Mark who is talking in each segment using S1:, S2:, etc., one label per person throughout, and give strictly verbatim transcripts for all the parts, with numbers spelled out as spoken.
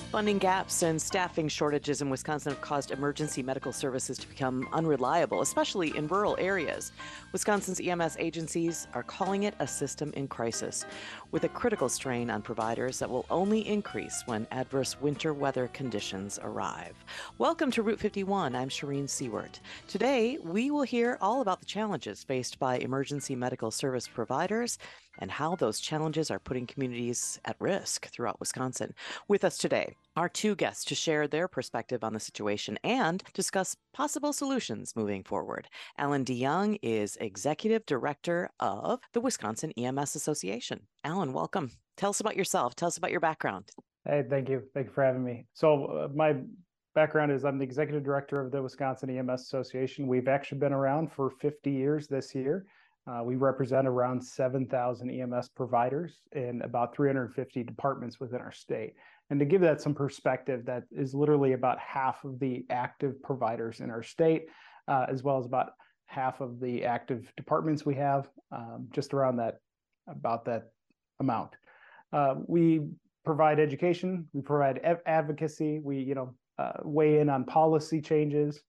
S1: Funding gaps and staffing shortages in Wisconsin have caused emergency medical services to become unreliable, especially in rural areas. Wisconsin's E M S agencies are calling it a system in crisis, with a critical strain on providers that will only increase when adverse winter weather conditions arrive. Welcome to Route fifty-one. I'm Shireen Seward. Today, we will hear all about the challenges faced by emergency medical service providers and how those challenges are putting communities at risk throughout Wisconsin. With us today are two guests to share their perspective on the situation and discuss possible solutions moving forward. Alan DeYoung is Executive Director of the Wisconsin E M S Association. Alan, welcome. Tell us about yourself. Tell us about your background.
S2: Hey, thank you. Thank you for having me. So uh, my background is I'm the Executive Director of the Wisconsin E M S Association. We've actually been around for fifty years this year. Uh, we represent around seven thousand E M S providers in about three hundred fifty departments within our state. And to give that some perspective, that is literally about half of the active providers in our state, uh, as well as about half of the active departments we have, um, just around that, about that amount. Uh, we provide education, we provide ev- advocacy, we, you know, uh, weigh in on policy changes,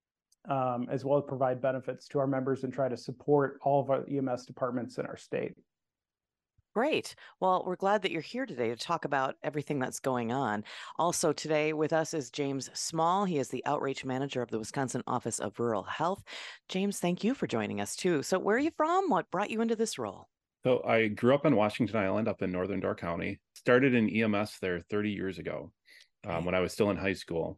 S2: Um, as well as provide benefits to our members and try to support all of our E M S departments in our state.
S1: Great. Well, we're glad that you're here today to talk about everything that's going on. Also today with us is James Small. He is the Outreach Manager of the Wisconsin Office of Rural Health. James, thank you for joining us too. So where are you from? What brought you into this role?
S3: So I grew up in Washington Island up in northern Door County, started in E M S there thirty years ago um,
S1: Okay.
S3: when I was still in high school,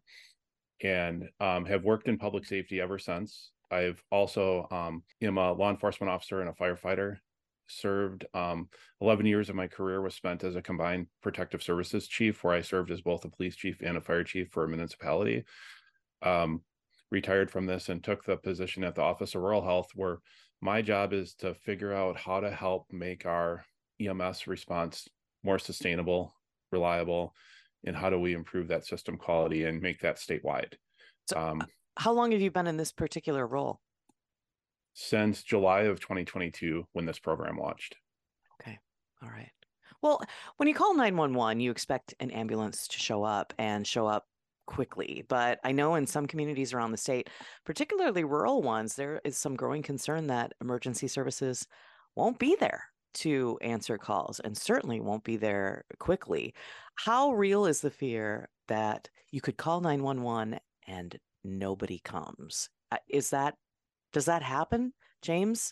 S3: and um, have worked in public safety ever since. I've also um, am a law enforcement officer and a firefighter. Served um, eleven years of my career was spent as a combined protective services chief, where I served as both a police chief and a fire chief for a municipality. Um, retired from this and took the position at the Office of Rural Health, where my job is to figure out how to help make our E M S response more sustainable, reliable, and how do we improve that system quality and make that statewide.
S1: So
S3: Um,
S1: how long have you been in this particular role?
S3: since July of twenty twenty-two, when this program launched.
S1: Okay. All right. Well, when you call nine one one, you expect an ambulance to show up and show up quickly. But I know in some communities around the state, particularly rural ones, there is some growing concern that emergency services won't be there to answer calls and certainly won't be there quickly. How real is the fear that you could call nine one one and nobody comes? Uh, Is that, does that happen, James?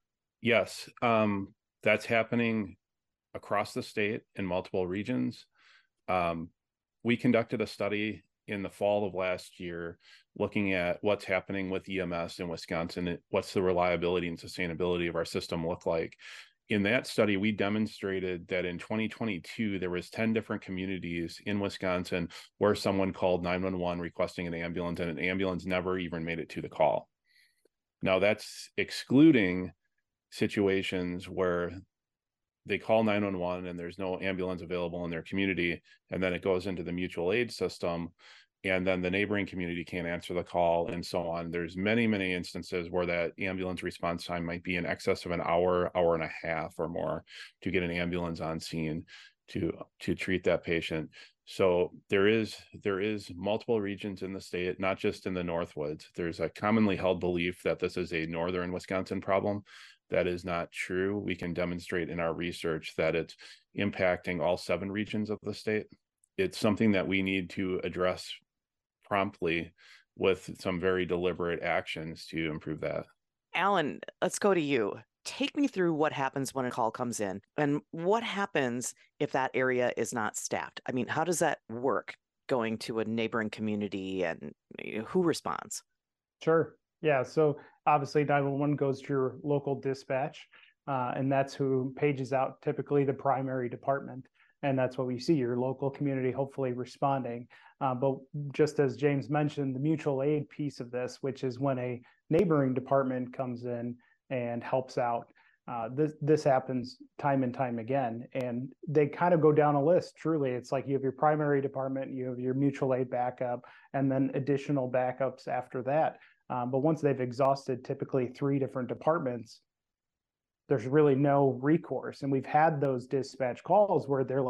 S3: Yes, um, that's happening across the state in multiple regions. Um, we conducted a study in the fall of last year looking at what's happening with E M S in Wisconsin. What's the reliability and sustainability of our system look like? In that study, we demonstrated that in twenty twenty-two, there was ten different communities in Wisconsin where someone called nine one one requesting an ambulance, and an ambulance never even made it to the call. Now, that's excluding situations where they call nine one one and there's no ambulance available in their community, and then it goes into the mutual aid system, and then the neighboring community can't answer the call, and so on. There's many, many instances where that ambulance response time might be in excess of an hour, hour and a half or more to get an ambulance on scene to to treat that patient. So there is there is multiple regions in the state, not just in the Northwoods. There's a commonly held belief that this is a northern Wisconsin problem. That is not true. We can demonstrate in our research that it's impacting all seven regions of the state. It's something that we need to address promptly with some very deliberate actions to improve that.
S1: Alan, let's go to you. Take me through what happens when a call comes in and what happens if that area is not staffed. I mean, how does that work going to a neighboring community and you know, who responds?
S2: Sure. Yeah. So obviously nine one one goes to your local dispatch, uh, and that's who pages out typically the primary department. And that's what we see, your local community hopefully responding. Uh, but just as James mentioned, the mutual aid piece of this, which is when a neighboring department comes in and helps out. Uh, this this happens time and time again, and they kind of go down a list. Truly, it's like you have your primary department, you have your mutual aid backup, and then additional backups after that. Um, but once they've exhausted typically three different departments, there's really no recourse. And we've had those dispatch calls where they're like,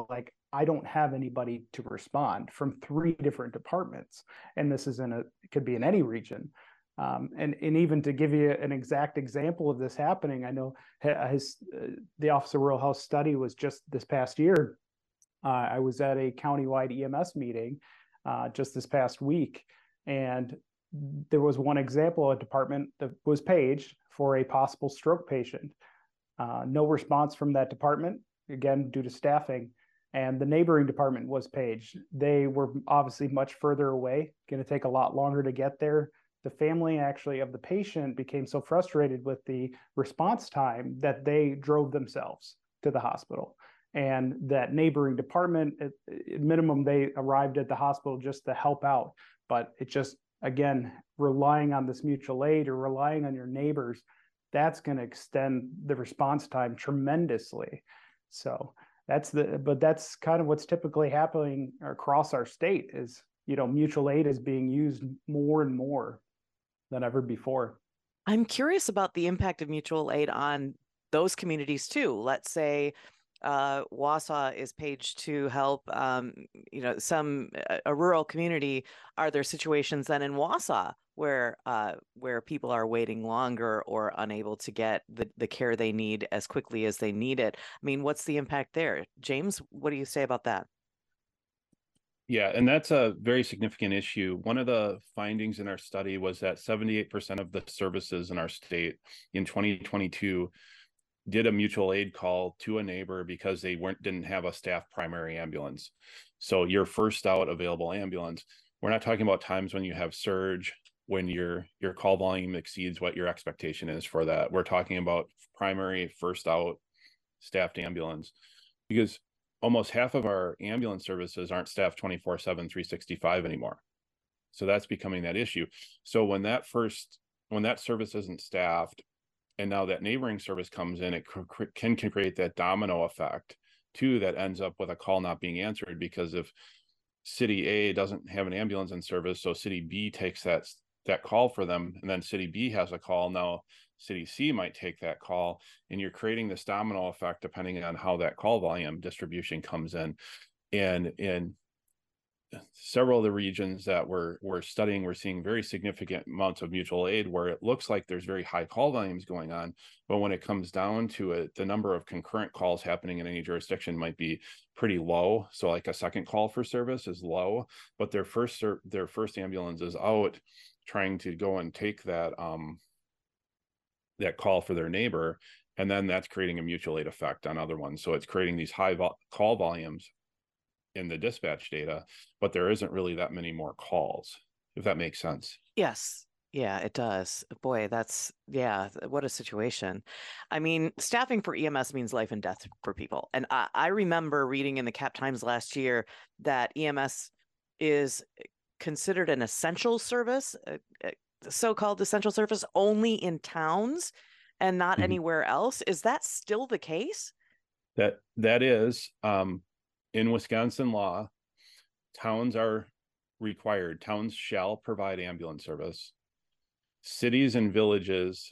S2: I don't have anybody to respond from three different departments. And this is in a, it could be in any region. Um, and, and even to give you an exact example of this happening, I know his, uh, the Office of Rural Health study was just this past year. Uh, I was at a countywide E M S meeting uh, just this past week, and there was one example, a department that was paged for a possible stroke patient. Uh, no response from that department, again, due to staffing. And the neighboring department was paged. They were obviously much further away, going to take a lot longer to get there. The family actually of the patient became so frustrated with the response time that they drove themselves to the hospital. And that neighboring department, at, at minimum, they arrived at the hospital just to help out. But it just, again, relying on this mutual aid or relying on your neighbors, that's going to extend the response time tremendously. So that's the, but that's kind of what's typically happening across our state is, you know, mutual aid is being used more and more than ever before.
S1: I'm curious about the impact of mutual aid on those communities too. Let's say uh, Wausau is paged to help, um, you know, some a rural community. Are there situations then in Wausau where uh, where people are waiting longer or unable to get the, the care they need as quickly as they need it? I mean, what's the impact there? James, what do you say about that?
S3: Yeah, and that's a very significant issue. One of the findings in our study was that seventy-eight percent of the services in our state in twenty twenty-two did a mutual aid call to a neighbor because they weren't didn't have a staff primary ambulance. So your first out available ambulance, we're not talking about times when you have surge, when your your call volume exceeds what your expectation is for that. We're talking about primary first out staffed ambulance, because almost half of our ambulance services aren't staffed twenty-four seven, three sixty-five anymore. So that's becoming that issue. So when that first, when that service isn't staffed, and now that neighboring service comes in, it can, can create that domino effect too, that ends up with a call not being answered, because if city A doesn't have an ambulance in service, so city B takes that that call for them, and then city B has a call, now city C might take that call, and you're creating this domino effect depending on how that call volume distribution comes in. And in several of the regions that we're, we're studying, we're seeing very significant amounts of mutual aid where it looks like there's very high call volumes going on, but when it comes down to it, the number of concurrent calls happening in any jurisdiction might be pretty low. So like a second call for service is low, but their first their first ambulance is out trying to go and take that um that call for their neighbor, and then that's creating a mutual aid effect on other ones. So it's creating these high vo- call volumes in the dispatch data, but there isn't really that many more calls, if that makes sense.
S1: Yes. Yeah, it does. Boy, that's, yeah, what a situation. I mean, staffing for E M S means life and death for people. And I, I remember reading in the Cap Times last year that E M S is considered an essential service, a, a so-called essential service, only in towns and not mm-hmm. anywhere else. Is that still the case?
S3: That that is, um, in Wisconsin law, towns are required. Towns shall provide ambulance service. Cities and villages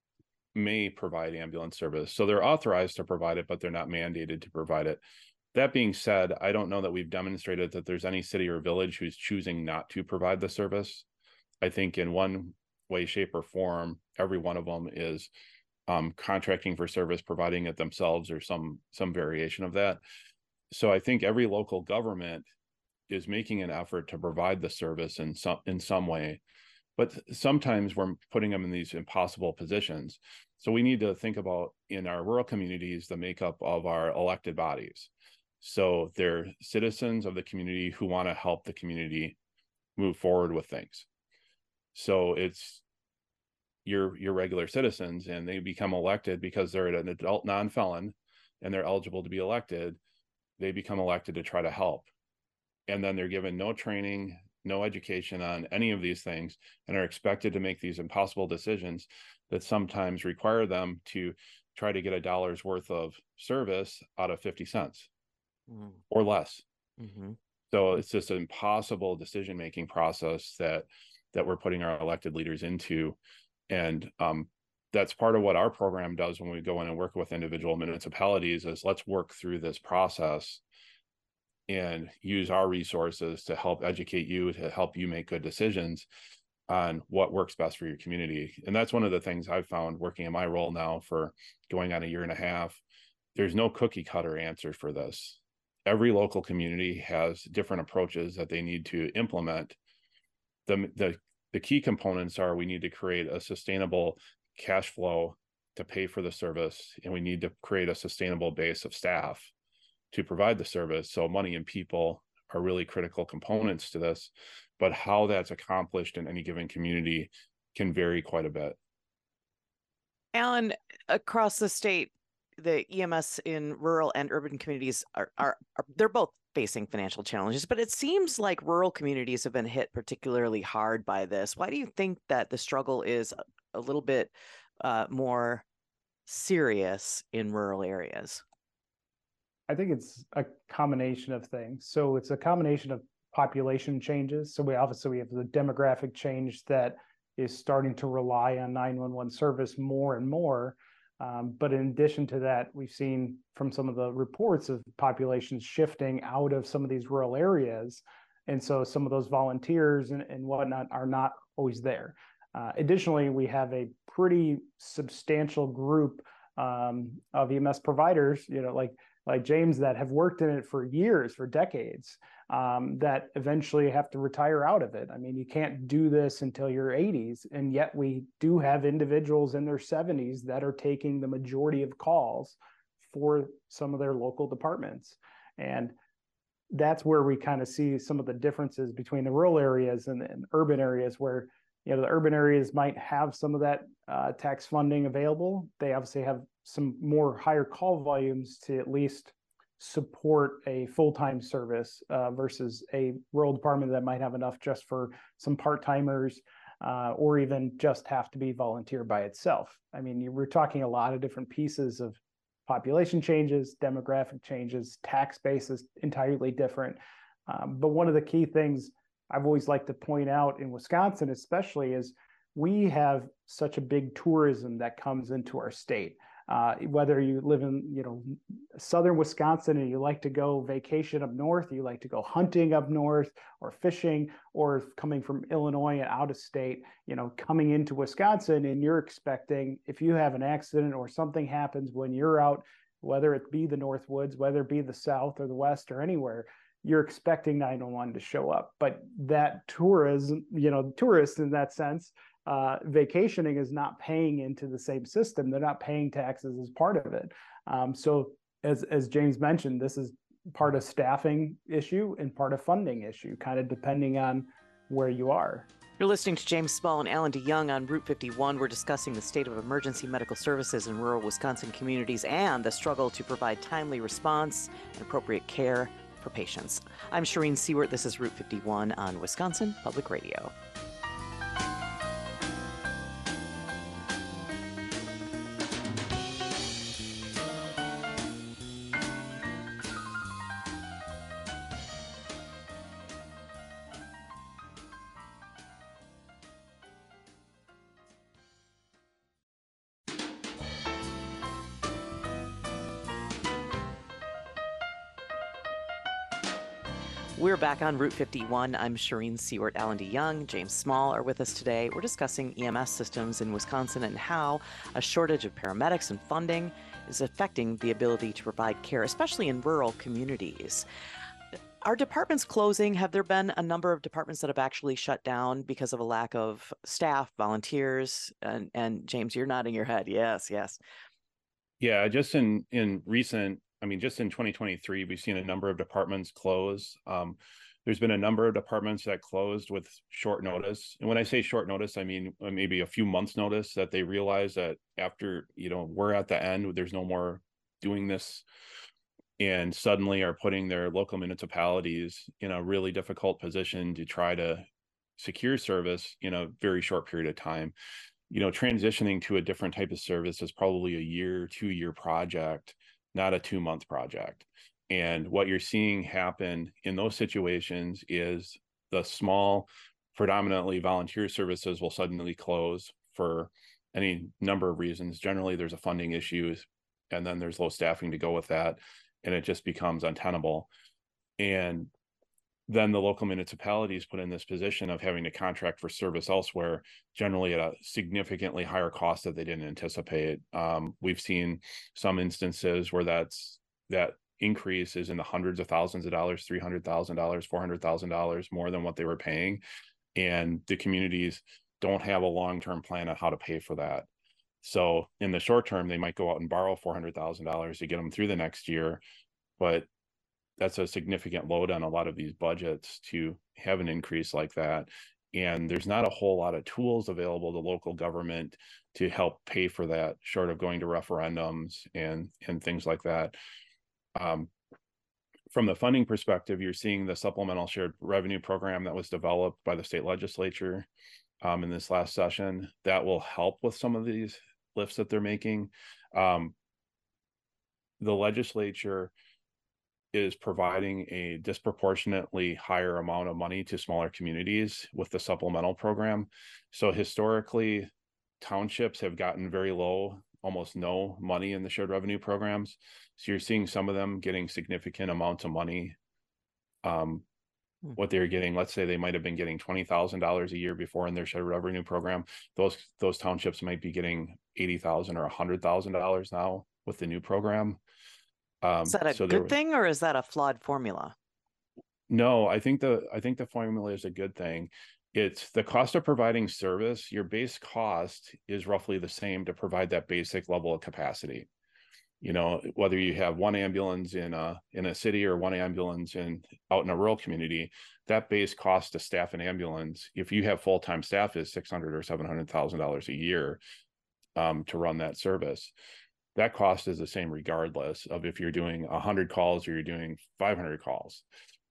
S3: may provide ambulance service. So they're authorized to provide it, but they're not mandated to provide it. That being said, I don't know that we've demonstrated that there's any city or village who's choosing not to provide the service. I think in one way, shape, or form, every one of them is um, contracting for service, providing it themselves, or some some variation of that. So I think every local government is making an effort to provide the service in some in some way, but sometimes we're putting them in these impossible positions. So we need to think about, in our rural communities, the makeup of our elected bodies. So they're citizens of the community who want to help the community move forward with things. So it's your your regular citizens, and they become elected because they're an adult non-felon and they're eligible to be elected. They become elected to try to help. And then they're given no training, no education on any of these things, and are expected to make these impossible decisions that sometimes require them to try to get a dollar's worth of service out of fifty cents mm. or less. Mm-hmm. So it's just an impossible decision-making process that that we're putting our elected leaders into. And um, that's part of what our program does when we go in and work with individual municipalities, is let's work through this process and use our resources to help educate you, to help you make good decisions on what works best for your community. And that's one of the things I've found working in my role now for going on a year and a half. There's no cookie cutter answer for this. Every local community has different approaches that they need to implement. The, the, the key components are we need to create a sustainable cash flow to pay for the service, and we need to create a sustainable base of staff to provide the service. So money and people are really critical components to this, but how that's accomplished in any given community can vary quite a bit.
S1: Alan, across the state, the E M S in rural and urban communities are, are, are they're both facing financial challenges, but it seems like rural communities have been hit particularly hard by this. Why do you think that the struggle is a little bit uh, more serious in rural areas?
S2: I think it's a combination of things. So it's a combination of population changes. So we obviously we have the demographic change that is starting to rely on nine one one service more and more. Um, but in addition to that, we've seen from some of the reports of populations shifting out of some of these rural areas. And so some of those volunteers and, and whatnot are not always there. Uh, additionally, we have a pretty substantial group um, of E M S providers, you know, like like James, that have worked in it for years, for decades, um, that eventually have to retire out of it. I mean, you can't do this until your eighties, and yet we do have individuals in their seventies that are taking the majority of calls for some of their local departments. And that's where we kind of see some of the differences between the rural areas and, and urban areas, where you know the urban areas might have some of that uh, tax funding available. They obviously have some more higher call volumes to at least support a full-time service uh, versus a rural department that might have enough just for some part-timers uh, or even just have to be volunteer by itself. I mean, you, we're talking a lot of different pieces of population changes, demographic changes, tax base is entirely different. Um, but one of the key things I've always liked to point out in Wisconsin especially is we have such a big tourism that comes into our state. Uh, whether you live in, you know, southern Wisconsin and you like to go vacation up north, you like to go hunting up north or fishing, or coming from Illinois and out of state, you know, coming into Wisconsin, and you're expecting, if you have an accident or something happens when you're out, whether it be the North Woods, whether it be the South or the West or anywhere, you're expecting nine one one to show up. But that tourism, you know, tourists in that sense, Uh, vacationing is not paying into the same system. They're not paying taxes as part of it. Um, so as, as James mentioned, this is part of staffing issue and part of funding issue, kind of depending on where you are.
S1: You're listening to James Small and Alan DeYoung on Route fifty-one. We're discussing the state of emergency medical services in rural Wisconsin communities and the struggle to provide timely response and appropriate care for patients. I'm Shireen Seward. This is Route fifty-one on Wisconsin Public Radio. We're back on Route fifty-one. I'm Shireen Seward. Alan DeYoung, James Small are with us today. We're discussing E M S systems in Wisconsin and how a shortage of paramedics and funding is affecting the ability to provide care, especially in rural communities. Are departments closing? Have there been a number of departments that have actually shut down because of a lack of staff, volunteers? And, and James, you're nodding your head. Yes, yes.
S3: Yeah, just in, in recent I mean, just in twenty twenty-three, we've seen a number of departments close. Um, there's been a number of departments that closed with short notice. And when I say short notice, I mean maybe a few months notice, that they realize that after, you know, we're at the end, there's no more doing this, and suddenly are putting their local municipalities in a really difficult position to try to secure service in a very short period of time. You know, transitioning to a different type of service is probably a year, two year project, not a two month project. And what you're seeing happen in those situations is the small, predominantly volunteer services will suddenly close for any number of reasons. Generally, there's a funding issue, and then there's low staffing to go with that, and it just becomes untenable. And then the local municipalities put in this position of having to contract for service elsewhere, generally at a significantly higher cost that they didn't anticipate. Um, we've seen some instances where that's that increase is in the hundreds of thousands of dollars, three hundred thousand dollars, four hundred thousand dollars more than what they were paying. And the communities don't have a long-term plan on how to pay for that. So in the short term, they might go out and borrow four hundred thousand dollars to get them through the next year, but that's a significant load on a lot of these budgets to have an increase like that. And there's not a whole lot of tools available to local government to help pay for that, short of going to referendums and, and things like that. Um, from the funding perspective, you're seeing the supplemental shared revenue program that was developed by the state legislature um, in this last session. That will help with some of these lifts that they're making. Um, the legislature is providing a disproportionately higher amount of money to smaller communities with the supplemental program. So historically, townships have gotten very low, almost no money in the shared revenue programs. So you're seeing some of them getting significant amounts of money. Um, hmm. What they're getting, let's say they might have been getting twenty thousand dollars a year before in their shared revenue program. Those those townships might be getting eighty thousand dollars or one hundred thousand dollars now with the new program. Um,
S1: is that a
S3: so
S1: good
S3: there,
S1: thing, or is that a flawed formula?
S3: No, I think the I think the formula is a good thing. It's the cost of providing service. Your base cost is roughly the same to provide that basic level of capacity. You know, whether you have one ambulance in a in a city or one ambulance in out in a rural community, that base cost to staff an ambulance, if you have full-time staff, is six hundred or seven hundred thousand dollars a year um, to run that service. That cost is the same regardless of if you're doing one hundred calls or you're doing five hundred calls.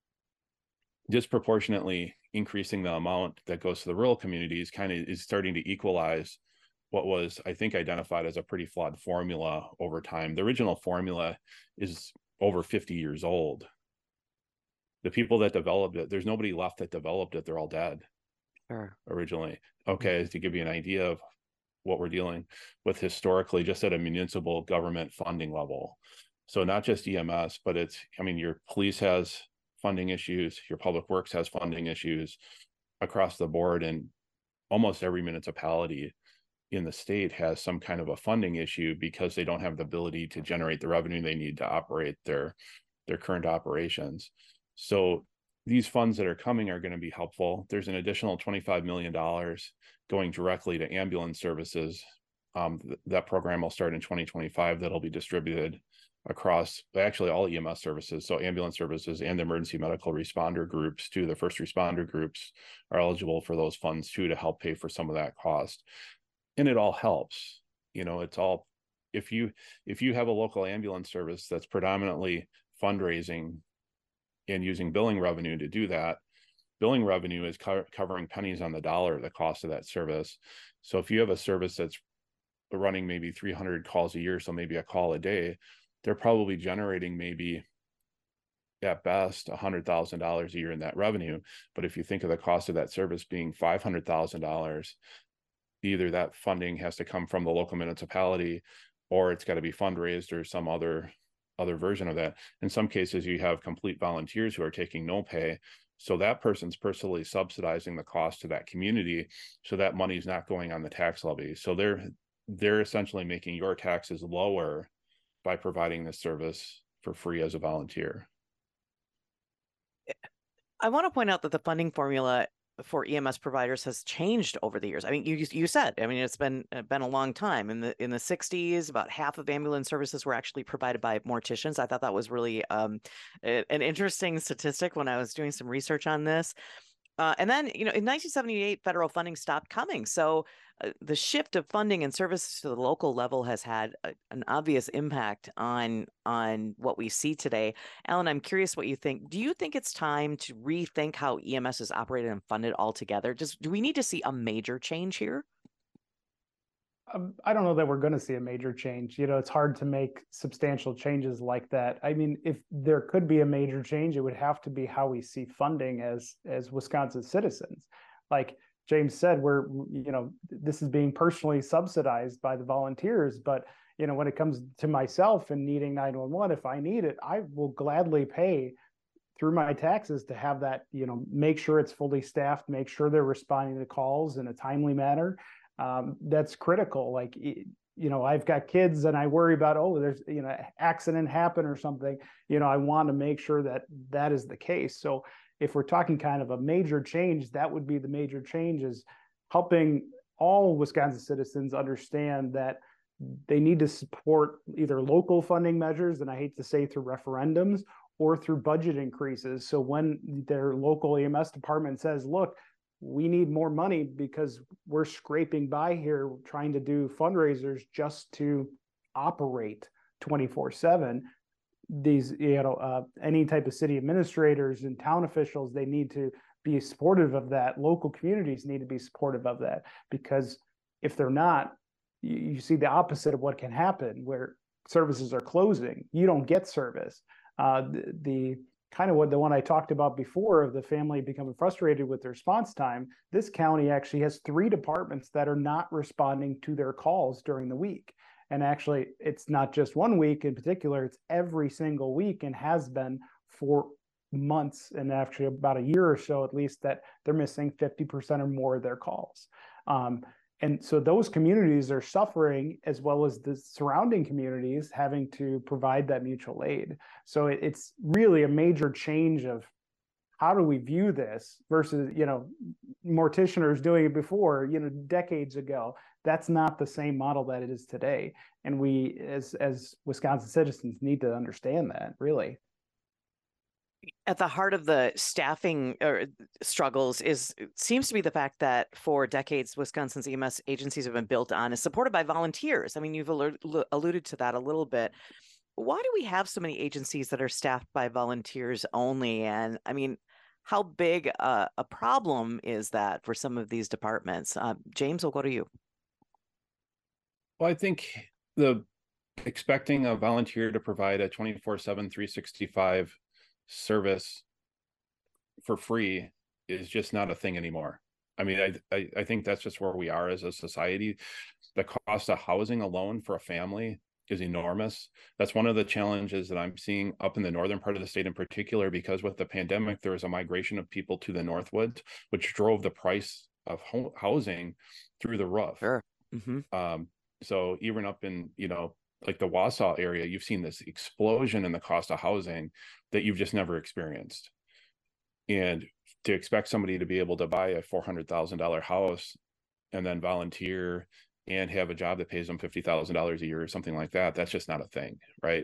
S3: Disproportionately increasing the amount that goes to the rural communities kind of is starting to equalize what was, I think, identified as a pretty flawed formula over time. The original formula is over fifty years old. The people that developed it, there's nobody left that developed it. They're all dead. Sure. Originally. Okay, to give you an idea of what we're dealing with historically, just at a municipal government funding level. So not just E M S, but it's, I mean, your police has funding issues, your public works has funding issues across the board, and almost every municipality in the state has some kind of a funding issue because they don't have the ability to generate the revenue they need to operate their their current operations. So these funds that are coming are going to be helpful. There's an additional twenty-five million dollars going directly to ambulance services. Um, th- that program will start in twenty twenty-five. That'll be distributed across actually all E M S services. So ambulance services and emergency medical responder groups too. The first responder groups are eligible for those funds too, to help pay for some of that cost. And it all helps. You know, it's all, if you if you have a local ambulance service that's predominantly fundraising and using billing revenue to do that, billing revenue is co- covering pennies on the dollar, the cost of that service. So if you have a service that's running maybe three hundred calls a year, so maybe a call a day, they're probably generating maybe at best one hundred thousand dollars a year in that revenue. But if you think of the cost of that service being five hundred thousand dollars, either that funding has to come from the local municipality, or it's got to be fundraised or some other other version of that. In some cases, you have complete volunteers who are taking no pay. So that person's personally subsidizing the cost to that community. So that money is not going on the tax levy. So they're they're essentially making your taxes lower by providing this service for free as a volunteer.
S1: I want to point out that the funding formula for E M S providers has changed over the years. I mean, you you said, I mean, it's been been a long time. In the in the sixties, about half of ambulance services were actually provided by morticians. I thought that was really um, an interesting statistic when I was doing some research on this. Uh, and then, you know, in nineteen seventy-eight, federal funding stopped coming. So uh, the shift of funding and services to the local level has had a, an obvious impact on on what we see today. Alan, I'm curious what you think. Do you think it's time to rethink how E M S is operated and funded altogether? Just, do we need to see a major change here?
S2: Um, I don't know that we're going to see a major change. You know, it's hard to make substantial changes like that. I mean, if there could be a major change, it would have to be how we see funding as as Wisconsin citizens. Like James said, we're, you know, this is being personally subsidized by the volunteers. But, you know, when it comes to myself and needing nine one one, if I need it, I will gladly pay through my taxes to have that, you know, make sure it's fully staffed, make sure they're responding to calls in a timely manner. Um, that's critical. Like, you know, I've got kids and I worry about, oh, there's, you know, accident happen or something, you know, I want to make sure that that is the case. So if we're talking kind of a major change, that would be the major change, is helping all Wisconsin citizens understand that they need to support either local funding measures, and I hate to say through referendums, or through budget increases. So when their local E M S department says, look, we need more money because we're scraping by here trying to do fundraisers just to operate twenty-four seven, these, you know, uh, any type of city administrators and town officials, they need to be supportive of that. Local communities need to be supportive of that, because if they're not, you, you see the opposite of what can happen, where services are closing. You don't get service. Uh, the, the kind of what the one I talked about before of the family becoming frustrated with the response time, this county actually has three departments that are not responding to their calls during the week. And actually, it's not just one week in particular, it's every single week, and has been for months, and actually about a year or so at least, that they're missing fifty percent or more of their calls. Um, And so those communities are suffering, as well as the surrounding communities having to provide that mutual aid. So it, it's really a major change of how do we view this versus, you know, morticianers doing it before, you know, decades ago. That's not the same model that it is today. And we, as, as Wisconsin citizens, need to understand that, really.
S1: At the heart of the staffing or struggles is seems to be the fact that for decades, Wisconsin's E M S agencies have been built on is supported by volunteers. I mean, you've alluded to that a little bit. Why do we have so many agencies that are staffed by volunteers only? And I mean, how big a, a problem is that for some of these departments? Uh, James, we'll go to you.
S3: Well, I think the expecting a volunteer to provide a twenty-four seven, three sixty-five service for free is just not a thing anymore. I mean, I, I I think that's just where we are as a society. The cost of housing alone for a family is enormous. That's one of the challenges that I'm seeing up in the northern part of the state in particular, because with the pandemic, there was a migration of people to the Northwoods, which drove the price of ho- housing through the roof.
S1: Sure. Mm-hmm.
S3: Um, so even up in, you know, like the Wausau area, you've seen this explosion in the cost of housing that you've just never experienced. And to expect somebody to be able to buy a four hundred thousand dollars house and then volunteer and have a job that pays them fifty thousand dollars a year or something like that, that's just not a thing, right?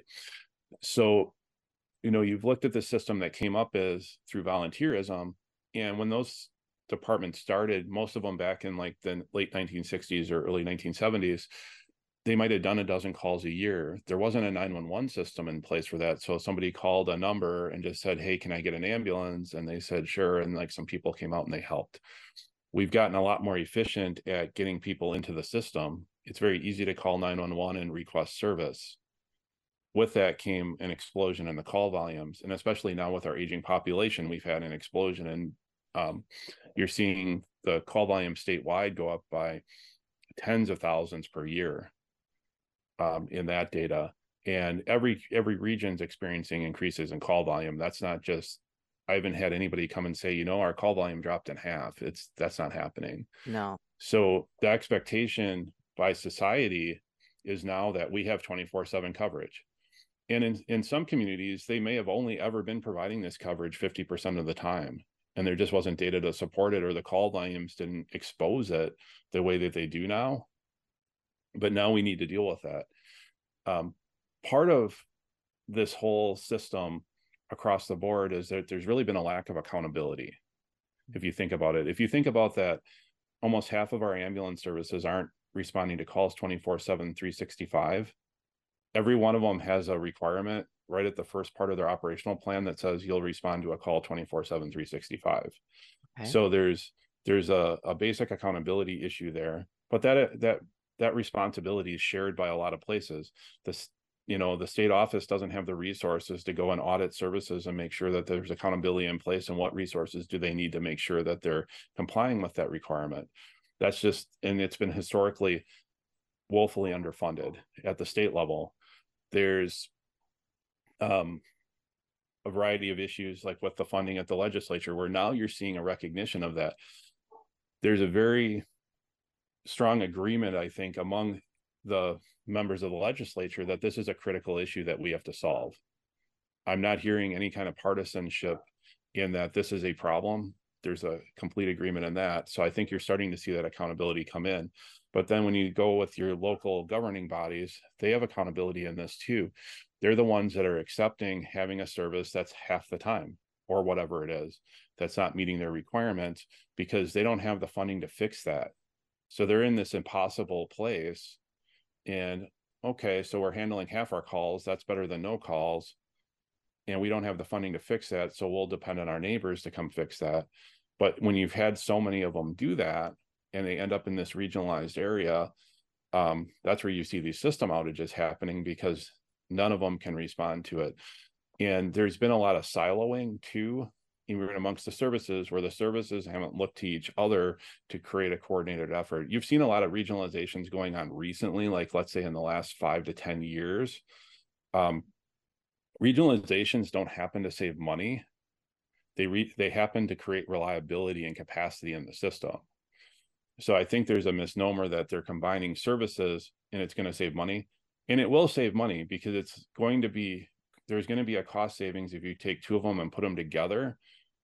S3: So, you know, you've looked at the system that came up as through volunteerism. And when those departments started, most of them back in like the late nineteen sixties or early nineteen seventies, they might have done a dozen calls a year. There wasn't a nine one one system in place for that. So somebody called a number and just said, hey, can I get an ambulance? And they said, sure. And like some people came out and they helped. We've gotten a lot more efficient at getting people into the system. It's very easy to call nine one one and request service. With that came an explosion in the call volumes. And especially now with our aging population, we've had an explosion. And um, you're seeing the call volume statewide go up by tens of thousands per year. Um, in that data, and every every region's experiencing increases in call volume. That's not just, I haven't had anybody come and say, you know, our call volume dropped in half. It's that's not happening.
S1: No.
S3: So the expectation by society is now that we have twenty-four seven coverage. And in, in some communities, they may have only ever been providing this coverage fifty percent of the time. And there just wasn't data to support it, or the call volumes didn't expose it the way that they do now. But now we need to deal with that. Um, part of this whole system across the board is that there's really been a lack of accountability. If you think about it, if you think about that, almost half of our ambulance services aren't responding to calls twenty-four seven, three sixty-five. Every one of them has a requirement right at the first part of their operational plan that says you'll respond to a call twenty-four seven, three sixty-five. Okay. So there's there's a, a basic accountability issue there, but that that that responsibility is shared by a lot of places. This, you know, the state office doesn't have the resources to go and audit services and make sure that there's accountability in place, and what resources do they need to make sure that they're complying with that requirement. That's just, and it's been historically woefully underfunded at the state level. There's, um, a variety of issues, like with the funding at the legislature, where now you're seeing a recognition of that. There's a very strong agreement, I think, among the members of the legislature that this is a critical issue that we have to solve. I'm not hearing any kind of partisanship in that this is a problem. There's a complete agreement in that. So I think you're starting to see that accountability come in. But then when you go with your local governing bodies, they have accountability in this too. They're the ones that are accepting having a service that's half the time or whatever it is, that's not meeting their requirements, because they don't have the funding to fix that. So they're in this impossible place. And okay, so we're handling half our calls. That's better than no calls. And we don't have the funding to fix that. So we'll depend on our neighbors to come fix that. But when you've had so many of them do that, and they end up in this regionalized area, um, that's where you see these system outages happening, because none of them can respond to it. And there's been a lot of siloing too, even amongst the services, where the services haven't looked to each other to create a coordinated effort. You've seen a lot of regionalizations going on recently, like let's say in the last five to ten years. Um, regionalizations don't happen to save money. They re they happen to create reliability and capacity in the system. So I think there's a misnomer that they're combining services and it's going to save money. And it will save money, because it's going to be, there's going to be a cost savings if you take two of them and put them together.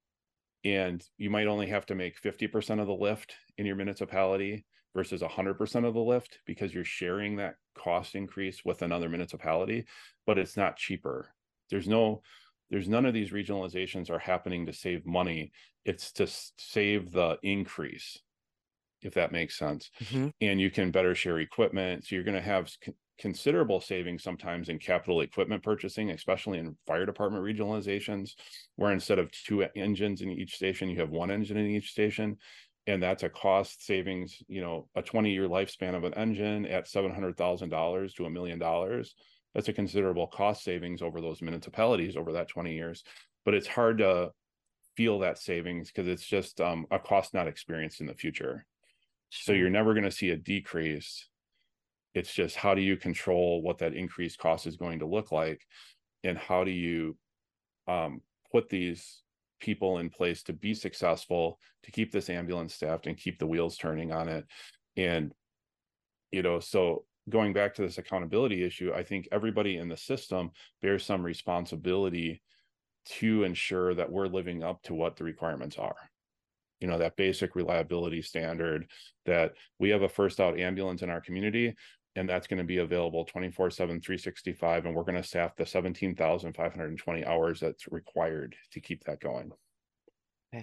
S3: And you might only have to make fifty percent of the lift in your municipality versus one hundred percent of the lift, because you're sharing that cost increase with another municipality, but it's not cheaper. There's no, there's none of these regionalizations are happening to save money. It's to save the increase, if that makes sense. Mm-hmm. And you can better share equipment. So you're going to have con considerable savings sometimes in capital equipment purchasing, especially in fire department regionalizations, where instead of two engines in each station, you have one engine in each station. And that's a cost savings, you know, a twenty year lifespan of an engine at seven hundred thousand dollars to a million dollars. That's a considerable cost savings over those municipalities over that twenty years. But it's hard to feel that savings, because it's just um, a cost not experienced in the future. So you're never going to see a decrease. It's just, how do you control what that increased cost is going to look like? And how do you um, put these people in place to be successful, to keep this ambulance staffed and keep the wheels turning on it? And, you know, so going back to this accountability issue, I think everybody in the system bears some responsibility to ensure that we're living up to what the requirements are. You know, that basic reliability standard, that we have a first out ambulance in our community, and that's going to be available twenty-four seven, three sixty-five. And we're going to staff the seventeen thousand five hundred twenty hours that's required to keep that going.
S1: Okay.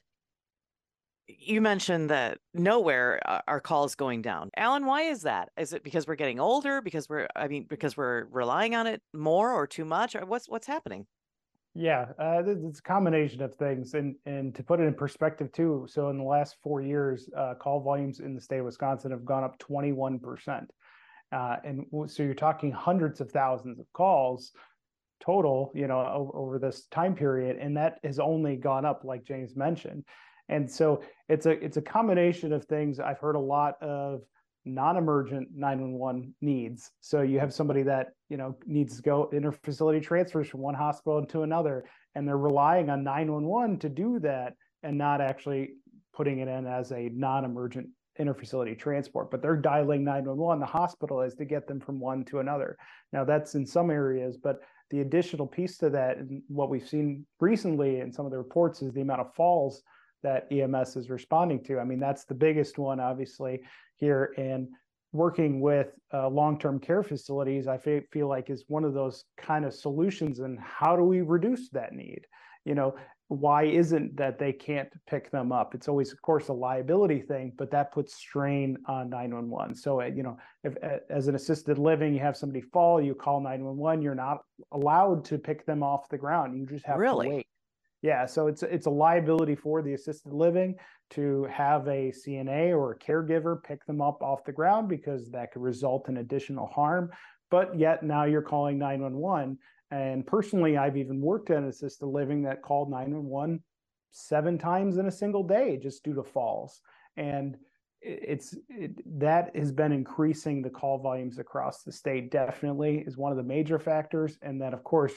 S1: You mentioned that nowhere are calls going down. Alan, why is that? Is it because we're getting older? Because we're, I mean, because we're relying on it more or too much? Or what's, what's happening?
S2: Yeah, uh, it's a combination of things. And, and to put it in perspective too, so in the last four years, uh, call volumes in the state of Wisconsin have gone up twenty-one percent. Uh, and so you're talking hundreds of thousands of calls total, you know, over, over this time period. And that has only gone up, like James mentioned. And so it's a, it's a combination of things. I've heard a lot of non-emergent nine one one needs. So you have somebody that, you know, needs to go interfacility transfers from one hospital to another, and they're relying on nine one one to do that and not actually putting it in as a non-emergent interfacility transport, but they're dialing nine one one, the hospital is, to get them from one to another. Now that's in some areas, but the additional piece to that, and what we've seen recently in some of the reports, is the amount of falls that E M S is responding to. I mean, that's the biggest one, obviously, here. And working with uh, long-term care facilities, I fe feel like is one of those kind of solutions. And how do we reduce that need? You know, why isn't that they can't pick them up? It's always, of course, a liability thing, but that puts strain on nine one one. So, you know, if as an assisted living, you have somebody fall, you call nine one one, you're not allowed to pick them off the ground. You just have
S1: really?
S2: to wait. Yeah, so it's it's a liability for the assisted living to have a C N A or a caregiver pick them up off the ground, because that could result in additional harm. But yet now you're calling nine one one. And personally, I've even worked at an assisted living that called nine one one seven times in a single day just due to falls. And it's it, that has been increasing the call volumes across the state. Definitely is one of the major factors. And then, of course,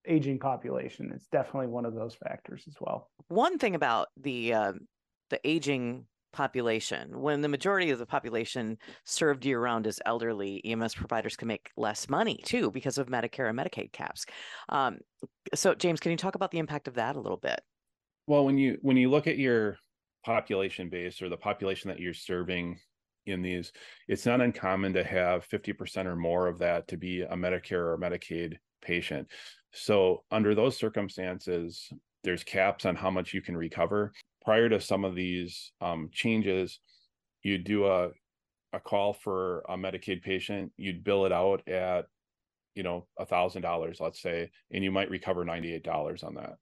S2: aging population. It's definitely one of those factors as well.
S1: One thing about the uh, the aging population, when the majority of the population served year-round is elderly, E M S providers can make less money too because of Medicare and Medicaid caps. Um, so, James, can you talk about the impact of that a little bit?
S3: Well, when you when you look at your population base or the population that you're serving in these, it's not uncommon to have fifty percent or more of that to be a Medicare or Medicaid patient. So under those circumstances, there's caps on how much you can recover. Prior to some of these um, changes, you'd do a, a call for a Medicaid patient, you'd bill it out at, you know, a thousand dollars, let's say, and you might recover ninety-eight dollars on that.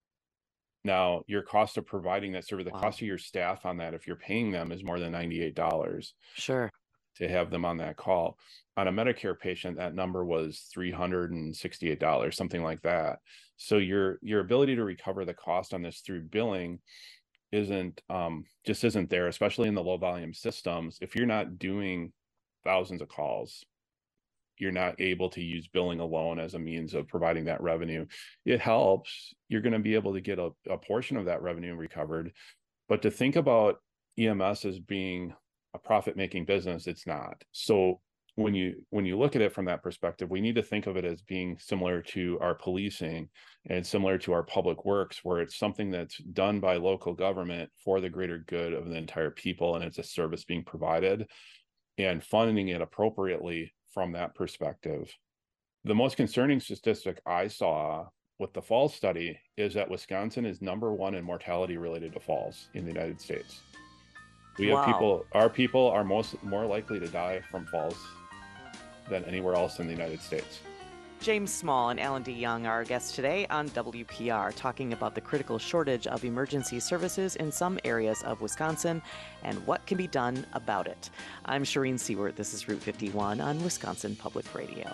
S3: Now, your cost of providing that service, the
S1: Wow.
S3: cost of your staff on that, if you're paying them, is more than ninety-eight dollars.
S1: Sure.
S3: To have them on that call. On a Medicare patient, that number was three hundred sixty-eight dollars, something like that. So your your ability to recover the cost on this through billing isn't um, just isn't there, especially in the low volume systems. If you're not doing thousands of calls, you're not able to use billing alone as a means of providing that revenue. It helps. You're going to be able to get a, a portion of that revenue recovered. But to think about E M S as being a profit-making business, it's not. So when you when you look at it from that perspective, we need to think of it as being similar to our policing and similar to our public works, where it's something that's done by local government for the greater good of the entire people, and it's a service being provided, and funding it appropriately from that perspective. The most concerning statistic I saw with the falls study is that Wisconsin is number one in mortality related to falls in the United States. We have
S1: Wow.
S3: people, our people are most more likely to die from falls than anywhere else in the United States.
S1: James Small and Alan D. Young are our guests today on W P R, talking about the critical shortage of emergency services in some areas of Wisconsin and what can be done about it. I'm Shireen Seward. This is Route fifty-one on Wisconsin Public Radio.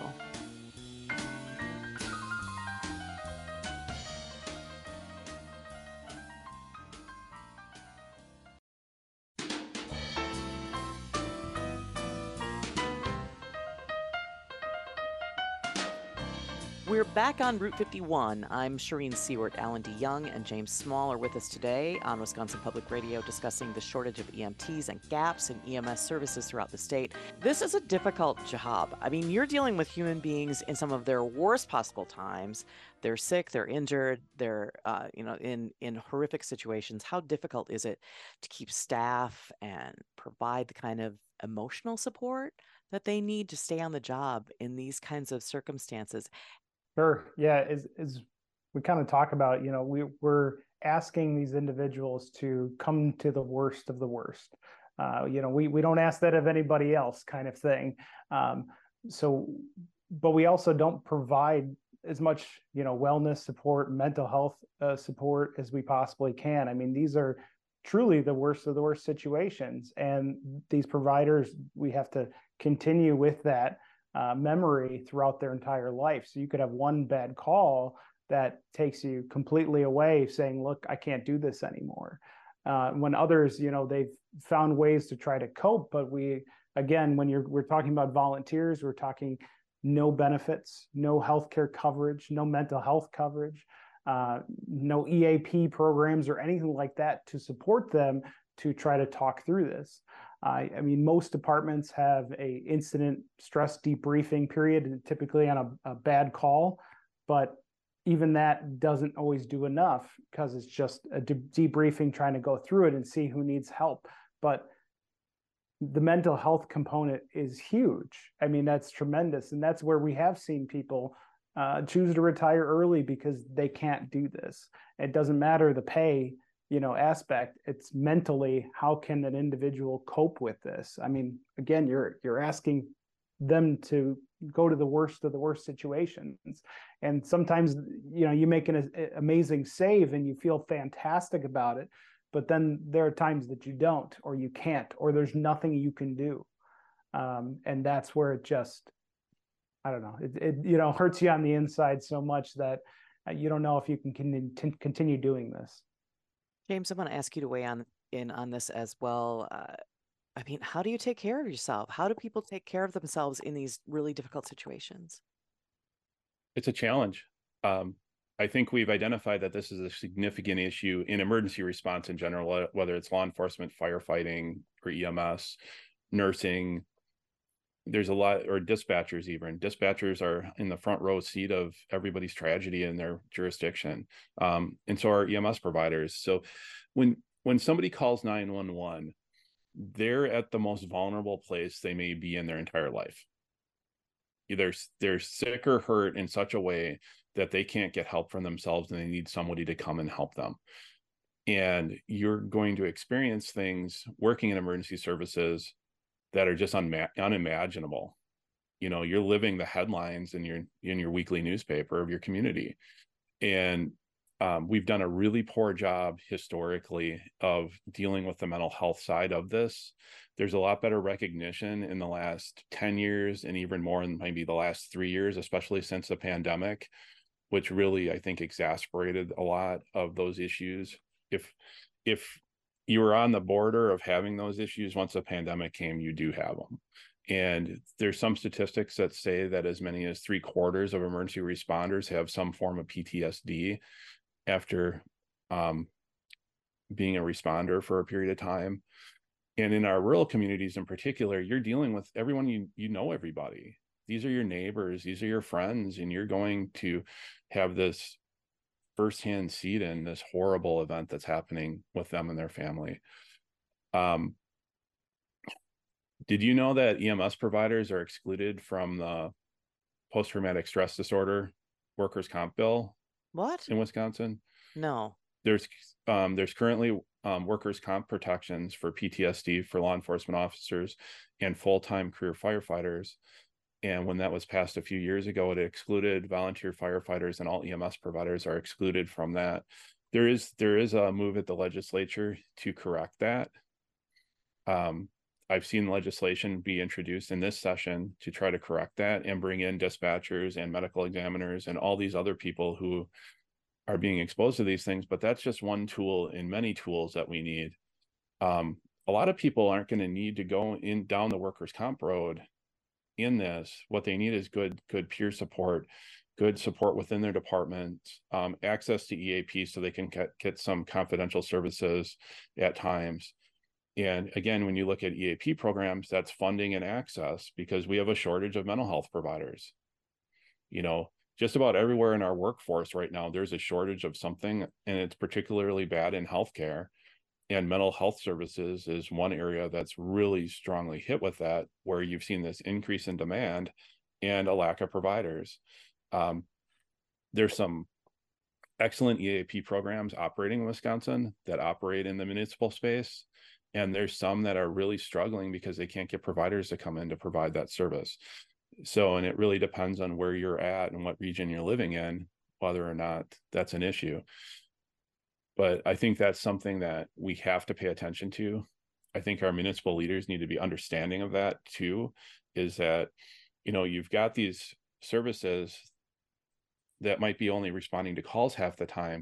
S1: We're back on Route fifty-one. I'm Shireen Seward. Alan D. Young and James Small are with us today on Wisconsin Public Radio, discussing the shortage of E M Ts and gaps in E M S services throughout the state. This is a difficult job. I mean, you're dealing with human beings in some of their worst possible times. They're sick, they're injured, they're uh, you know, in, in horrific situations. How difficult is it to keep staff and provide the kind of emotional support that they need to stay on the job in these kinds of circumstances?
S2: Sure. Yeah. As, as we kind of talk about, you know, we, we're asking these individuals to come to the worst of the worst. Uh, you know, we, we don't ask that of anybody else, kind of thing. Um, so, but we also don't provide as much, you know, wellness support, mental health uh, support as we possibly can. I mean, these are truly the worst of the worst situations. And these providers, we have to continue with that Uh, memory throughout their entire life. So you could have one bad call that takes you completely away, saying, look, I can't do this anymore. Uh, when others, you know, they've found ways to try to cope. But we, again, when you're, we're talking about volunteers, we're talking no benefits, no healthcare coverage, no mental health coverage, uh, no E A P programs or anything like that to support them to try to talk through this. Uh, I mean, most departments have a incident stress debriefing period, typically on a, a bad call, but even that doesn't always do enough because it's just a de- debriefing, trying to go through it and see who needs help. But the mental health component is huge. I mean, that's tremendous. And that's where we have seen people uh, choose to retire early because they can't do this. It doesn't matter the pay, you know, aspect. It's mentally, how can an individual cope with this? I mean, again, you're you're asking them to go to the worst of the worst situations. And sometimes, you know, you make an amazing save and you feel fantastic about it, but then there are times that you don't, or you can't, or there's nothing you can do. Um, and that's where it just, I don't know, it, it, you know, hurts you on the inside so much that you don't know if you can con- continue doing this.
S1: James, I want to ask you to weigh on in on this as well. Uh, I mean, how do you take care of yourself? How do people take care of themselves in these really difficult situations?
S3: It's a challenge. Um, I think we've identified that this is a significant issue in emergency response in general, whether it's law enforcement, firefighting, or E M S, nursing. There's a lot, or dispatchers even. Dispatchers are in the front row seat of everybody's tragedy in their jurisdiction. Um, and so are E M S providers. So when when somebody calls nine one one, they're at the most vulnerable place they may be in their entire life. Either they're sick or hurt in such a way that they can't get help from themselves and they need somebody to come and help them. And you're going to experience things working in emergency services that are just unma- unimaginable. You know, you're living the headlines in your in your weekly newspaper of your community. And um, we've done a really poor job historically of dealing with the mental health side of this. There's a lot better recognition in the last ten years and even more in maybe the last three years, especially since the pandemic, which really, I think, exacerbated a lot of those issues. If if you were on the border of having those issues once the pandemic came, you do have them. And there's some statistics that say that as many as three quarters of emergency responders have some form of P T S D after um, being a responder for a period of time. And in our rural communities in particular, you're dealing with everyone, you you know everybody. These are your neighbors, these are your friends, and you're going to have this firsthand seat in this horrible event that's happening with them and their family. Um, did you know that E M S providers are excluded from the post-traumatic stress disorder workers' comp bill?
S1: What?
S3: In Wisconsin?
S1: No.
S3: There's um, there's currently um, workers' comp protections for P T S D for law enforcement officers and full-time career firefighters. And when that was passed a few years ago, it excluded volunteer firefighters, and all E M S providers are excluded from that. There is there is a move at the legislature to correct that. Um, I've seen legislation be introduced in this session to try to correct that and bring in dispatchers and medical examiners and all these other people who are being exposed to these things. But that's just one tool in many tools that we need. Um, a lot of people aren't going to need to go in down the workers' comp road in this. What they need is good, good peer support, good support within their department, um, access to E A P so they can get, get some confidential services at times. And again, when you look at E A P programs, that's funding and access, because we have a shortage of mental health providers. You know, just about everywhere in our workforce right now, there's a shortage of something, and it's particularly bad in healthcare. And mental health services is one area that's really strongly hit with that, where you've seen this increase in demand and a lack of providers. Um, there's some excellent E A P programs operating in Wisconsin that operate in the municipal space. And there's some that are really struggling because they can't get providers to come in to provide that service. So, and it really depends on where you're at and what region you're living in, whether or not that's an issue. But I think that's something that we have to pay attention to. I think our municipal leaders need to be understanding of that too, is that, you know, you've got these services that might be only responding to calls half the time,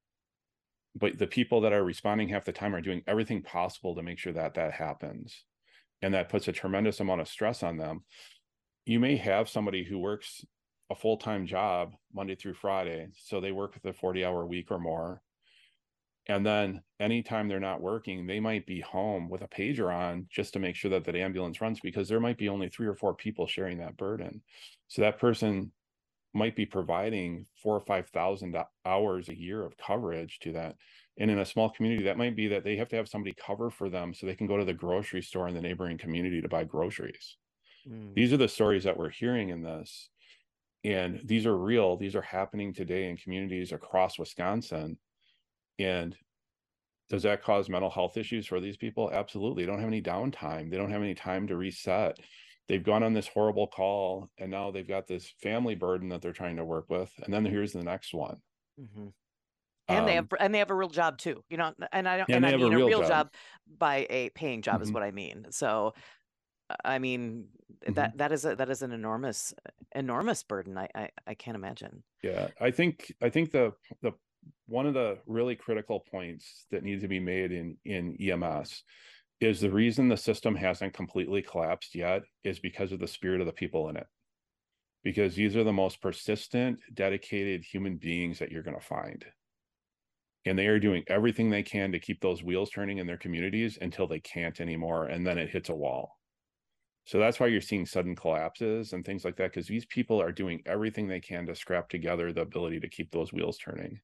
S3: but the people that are responding half the time are doing everything possible to make sure that that happens. And that puts a tremendous amount of stress on them. You may have somebody who works a full-time job Monday through Friday, so they work with a forty hour week or more. And then anytime they're not working, they might be home with a pager on just to make sure that that ambulance runs, because there might be only three or four people sharing that burden. So that person might be providing four or five thousand hours a year of coverage to that. And in a small community, that might be that they have to have somebody cover for them so they can go to the grocery store in the neighboring community to buy groceries. Mm. These are the stories that we're hearing in this. And these are real. These are happening today in communities across Wisconsin. And does that cause mental health issues for these people? Absolutely. They don't have any downtime. They don't have any time to reset. They've gone on this horrible call, and now they've got this family burden that they're trying to work with. And then here's the next one.
S1: Mm-hmm. And um, they have and they have a real job too, you know. And I don't and,
S3: and
S1: I mean a real, a real job. job by a paying job mm-hmm. is what I mean. So, I mean mm-hmm. that that is a, that is an enormous enormous burden. I, I I can't imagine.
S3: Yeah, I think I think the the one of the really critical points that needs to be made in in E M S is the reason the system hasn't completely collapsed yet is because of the spirit of the people in it. because these are the most persistent, dedicated human beings that you're going to find. And they are doing everything they can to keep those wheels turning in their communities until they can't anymore. And then it hits a wall. So that's why you're seeing sudden collapses and things like that, because these people are doing everything they can to scrap together the ability to keep those wheels turning.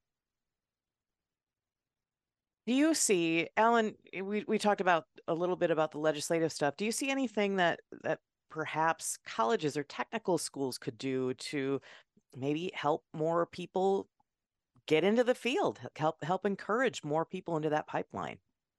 S1: Do you see, Alan, we, we talked about a little bit about the legislative stuff. Do you see anything that that perhaps colleges or technical schools could do to maybe help more people get into the field, help help encourage more people into that pipeline?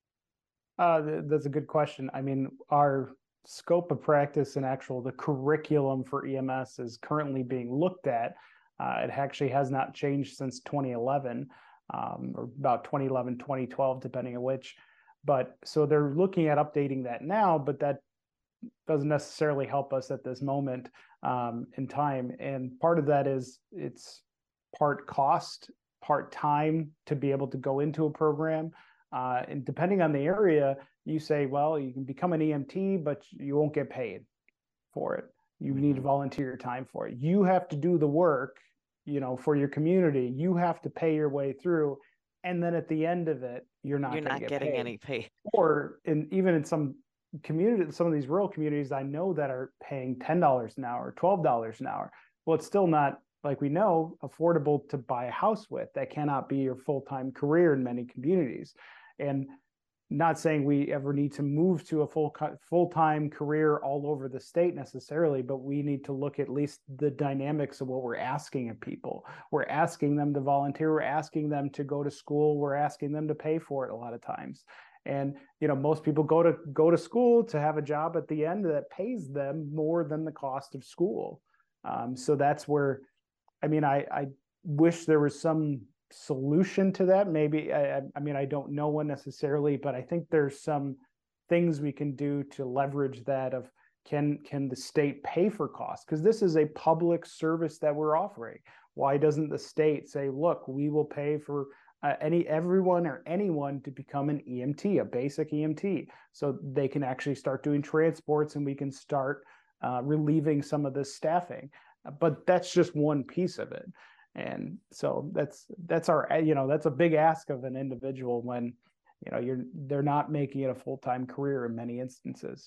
S2: Uh, that's a good question. I mean, our scope of practice and actual the curriculum for E M S is currently being looked at. Uh, it actually has not changed since twenty eleven, um, or about twenty eleven, twenty twelve, depending on which. But so they're looking at updating that now, but that doesn't necessarily help us at this moment um, in time. And part of that is it's part cost, part time to be able to go into a program. Uh, and depending on the area, you say, well, you can become an E M T, but you won't get paid for it. You mm-hmm. need to volunteer your time for it. You have to do the work, you know, for your community. You have to pay your way through. And then at the end of it, you're not,
S1: you're not
S2: get
S1: getting
S2: paid.
S1: any pay.
S2: Or in, even in some community, some of these rural communities, I know that are paying ten dollars an hour, twelve dollars an hour. Well, it's still not, like we know, affordable to buy a house with. That cannot be your full-time career in many communities. And not saying we ever need to move to a full full-time career all over the state necessarily, but we need to look at least the dynamics of what we're asking of people. We're asking them to volunteer. We're asking them to go to school. We're asking them to pay for it a lot of times. And, you know, most people go to go to school to have a job at the end that pays them more than the cost of school. Um, so that's where, I mean, I, I wish there was some solution to that. Maybe, I, I mean, I don't know one necessarily, but I think there's some things we can do to leverage that of can, can the state pay for costs? Because this is a public service that we're offering. Why doesn't the state say, look, we will pay for uh, any everyone or anyone to become an E M T, a basic E M T, so they can actually start doing transports and we can start uh, relieving some of the staffing. But that's just one piece of it. And so that's that's our, you know, that's a big ask of an individual when, you know, you're they're not making it a full-time career in many instances.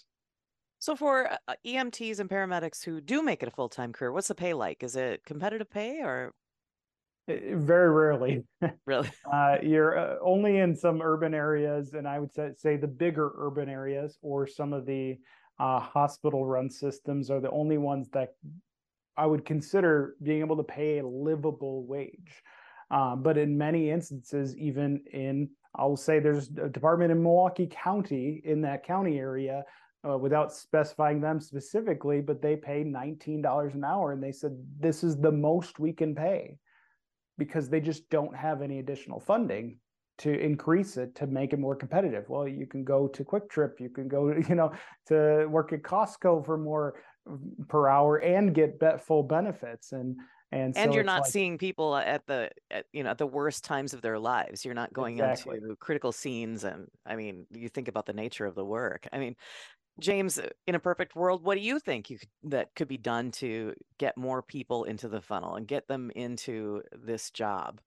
S1: So for uh, E M Ts and paramedics who do make it a full-time career, what's the pay like? Is it competitive pay or?
S2: Very rarely.
S1: Really?
S2: uh, you're uh, only in some urban areas, and I would say, say the bigger urban areas or some of the uh, hospital-run systems are the only ones that I would consider being able to pay a livable wage. Um, but in many instances, even in, I'll say there's a department in Milwaukee County, in that county area, uh, without specifying them specifically, but they pay nineteen dollars an hour. And they said, this is the most we can pay because they just don't have any additional funding to increase it, to make it more competitive. Well, you can go to Quick Trip, you can go, you know, to work at Costco for more per hour and get full benefits. And and,
S1: and
S2: so
S1: you're not
S2: like,
S1: seeing people at the at, you know at the worst times of their lives. You're not going
S2: exactly.
S1: into critical scenes. And I mean, you think about the nature of the work. I mean, James, in a perfect world, what do you think you could, that could be done to get more people into the funnel and get them into this job?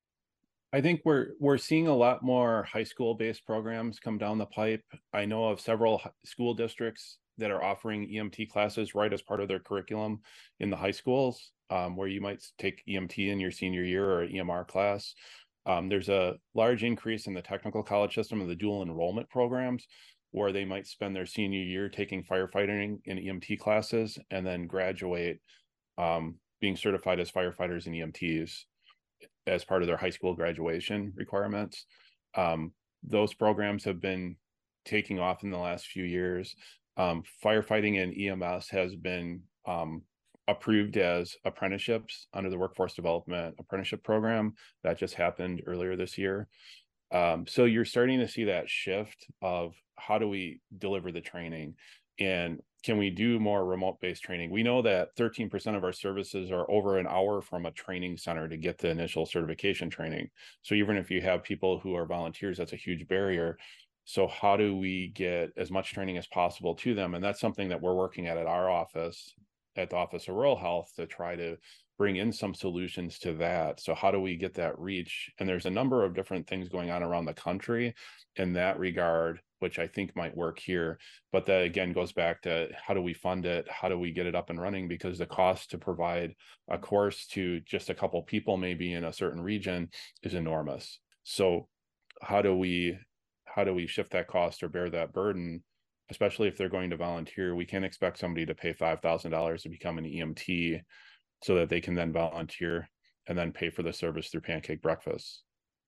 S3: I think we're we're seeing a lot more high school based programs come down the pipe. I know of several school districts that are offering E M T classes right as part of their curriculum in the high schools, um, where you might take E M T in your senior year or an E M R class. Um, there's a large increase in the technical college system of the dual enrollment programs, where they might spend their senior year taking firefighting and E M T classes and then graduate um, being certified as firefighters and E M Ts as part of their high school graduation requirements. Um, those programs have been taking off in the last few years. Um, firefighting and E M S has been um, approved as apprenticeships under the Workforce Development Apprenticeship Program. That just happened earlier this year. Um, so you're starting to see that shift of how do we deliver the training, and can we do more remote-based training? We know that thirteen percent of our services are over an hour from a training center to get the initial certification training. So even if you have people who are volunteers, that's a huge barrier. So how do we get as much training as possible to them? And that's something that we're working at at our office at the Office of Rural Health to try to bring in some solutions to that. So how do we get that reach? And there's a number of different things going on around the country in that regard, which I think might work here. But that again goes back to how do we fund it? How do we get it up and running? Because the cost to provide a course to just a couple people maybe in a certain region is enormous. So how do we how do we shift that cost or bear that burden? Especially if they're going to volunteer, we can't expect somebody to pay five thousand dollars to become an E M T so that they can then volunteer and then pay for the service through pancake breakfast.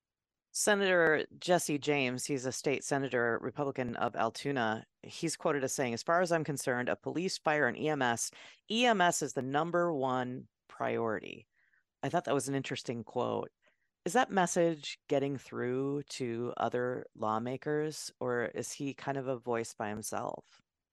S1: Senator Jesse James, he's a state senator, Republican of Altoona. He's quoted as saying, as far as I'm concerned, a police, fire, and E M S, E M S is the number one priority. I thought that was an interesting quote. Is that message getting through to other lawmakers, or is he kind of a voice by himself?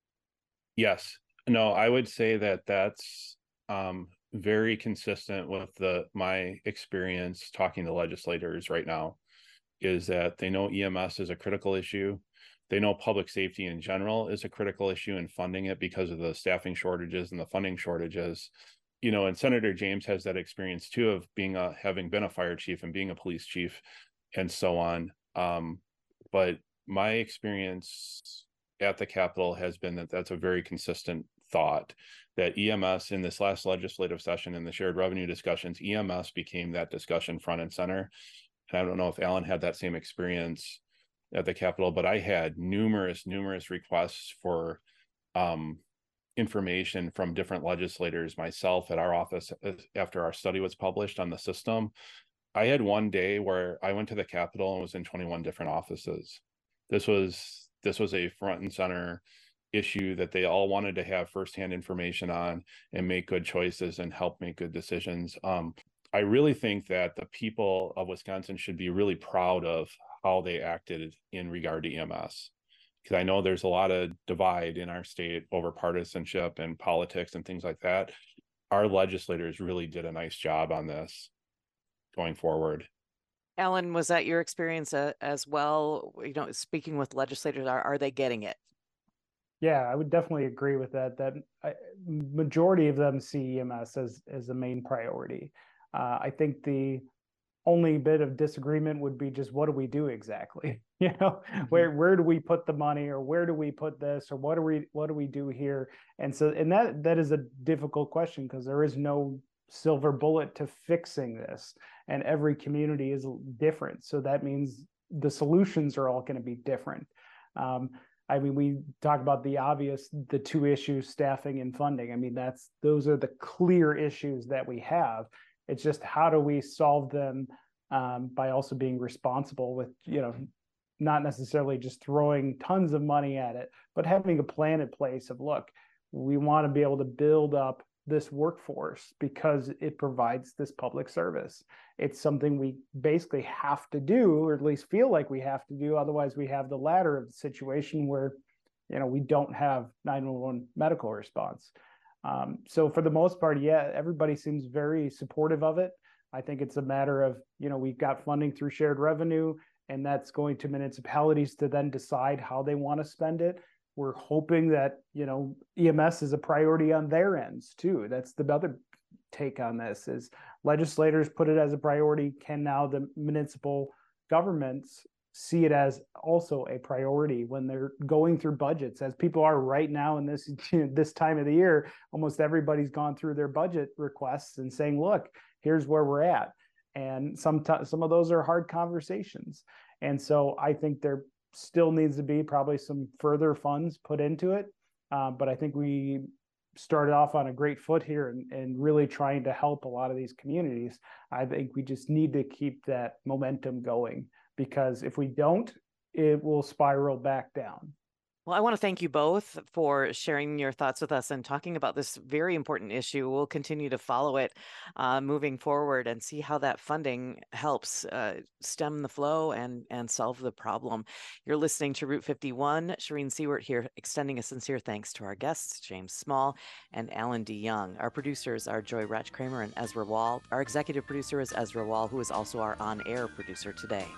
S3: Yes. No, I would say that that's um, very consistent with the my experience talking to legislators right now, is that they know E M S is a critical issue. They know public safety in general is a critical issue in funding it because of the staffing shortages and the funding shortages. You know, and Senator James has that experience too of being a having been a fire chief and being a police chief and so on. Um, but my experience at the Capitol has been that that's a very consistent thought, that E M S in this last legislative session in the shared revenue discussions, E M S became that discussion front and center. And I don't know if Alan had that same experience at the Capitol, but I had numerous, numerous requests for um, information from different legislators myself at our office after our study was published on the system. I had one day where I went to the Capitol and was in twenty-one different offices. This was this was a front and center issue that they all wanted to have firsthand information on and make good choices and help make good decisions. Um, I really think that the people of Wisconsin should be really proud of how they acted in regard to E M S. Because I know there's a lot of divide in our state over partisanship and politics and things like that. Our legislators really did a nice job on this going forward.
S1: Alan, was that your experience uh, as well? You know, speaking with legislators, are, are they getting it?
S2: Yeah, I would definitely agree with that. That I, majority of them see E M S as as the main priority. Uh, I think the only bit of disagreement would be just what do we do exactly? You know, mm-hmm. where where do we put the money, or where do we put this, or what do we what do we do here? And so, and that that is a difficult question because there is no silver bullet to fixing this, and every community is different. So that means the solutions are all going to be different. Um, I mean, we talk about the obvious, the two issues, staffing and funding. I mean, that's those are the clear issues that we have. It's just how do we solve them um, by also being responsible with, you know, not necessarily just throwing tons of money at it, but having a plan in place of, look, we want to be able to build up this workforce because it provides this public service. It's something we basically have to do, or at least feel like we have to do. Otherwise, we have the latter of the situation where, you know, we don't have nine one one medical response. Um, so for the most part, yeah, everybody seems very supportive of it. I think it's a matter of, you know, we've got funding through shared revenue, and that's going to municipalities to then decide how they want to spend it. We're hoping that, you know, E M S is a priority on their ends too. That's the other take on this is legislators put it as a priority. Can now the municipal governments see it as also a priority when they're going through budgets, as people are right now in this this time of the year? Almost everybody's gone through their budget requests and saying, look, here's where we're at. And some some of those are hard conversations. And so I think there still needs to be probably some further funds put into it. Uh, but I think we started off on a great foot here and, and really trying to help a lot of these communities. I think we just need to keep that momentum going, because if we don't, it will spiral back down.
S1: Well, I want to thank you both for sharing your thoughts with us and talking about this very important issue. We'll continue to follow it uh, moving forward and see how that funding helps uh, stem the flow and, and solve the problem. You're listening to Route fifty-one. Shireen Seward here, extending a sincere thanks to our guests, James Small and Alan D. Young. Our producers are Joy Ratch Kramer and Ezra Wall. Our executive producer is Ezra Wall, who is also our on-air producer today.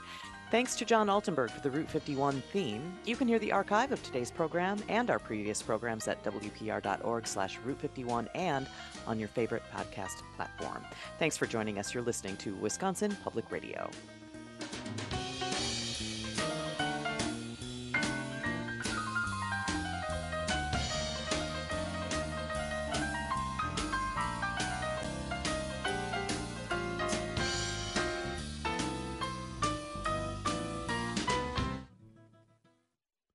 S1: Thanks to John Altenberg for the Route fifty-one theme. You can hear the archive of today's program and our previous programs at W P R dot org slash Route fifty-one and on your favorite podcast platform. Thanks for joining us. You're listening to Wisconsin Public Radio.